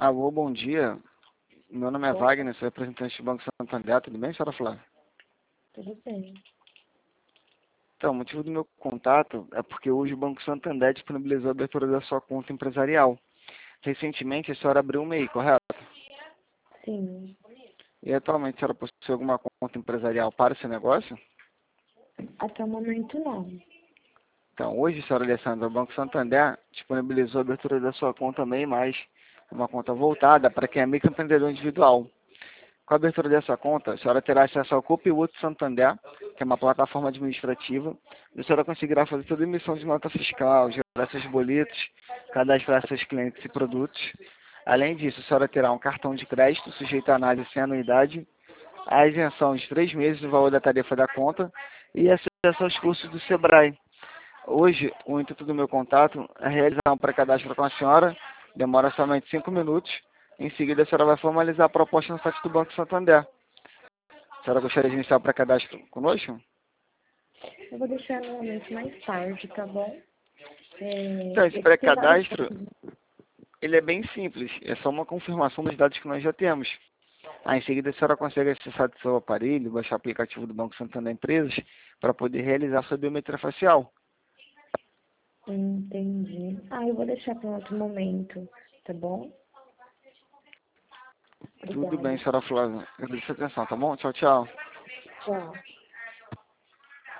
Alô, bom dia. Meu nome é Bom, Wagner, sou representante do Banco Santander. Tudo bem, senhora Flávia? tudo bem. Então, o motivo do meu contato é porque hoje o Banco Santander disponibilizou a abertura da sua conta empresarial. Recentemente, a senhora abriu um MEI, correto? Sim, E atualmente a senhora possui alguma conta empresarial para o seu negócio? até o momento não. Então, hoje, senhora Alessandra, o Banco Santander disponibilizou a abertura da sua conta MEI+, uma conta voltada para quem é microempreendedor individual. Com a abertura dessa conta, a senhora terá acesso ao Copilot Santander, que é uma plataforma administrativa, e a senhora conseguirá fazer toda a emissão de nota fiscal, gerar seus boletos, cadastrar seus clientes e produtos. Além disso, a senhora terá um cartão de crédito sujeito à análise sem anuidade, a isenção de 3 meses do valor da tarifa da conta e acesso aos cursos do Sebrae. Hoje, o intuito do meu contato é realizar um pré-cadastro com a senhora, demora somente 5 minutos. Em seguida, a senhora vai formalizar a proposta no site do Banco Santander. A senhora gostaria de iniciar o pré-cadastro conosco? Eu vou deixar normalmente mais tarde, tá bom? Então, esse Tem vários pré-cadastro, tipos. ele é bem simples, é só uma confirmação dos dados que nós já temos. Aí, em seguida, a senhora consegue acessar do seu aparelho, baixar o aplicativo do Banco Santander Empresas, para poder realizar sua biometria facial. Entendi. Eu vou deixar para um outro momento, tá bom? Tudo bem, Obrigada. senhora Flávia. Eu agradeço a atenção, tá bom? Tchau, tchau. Tchau.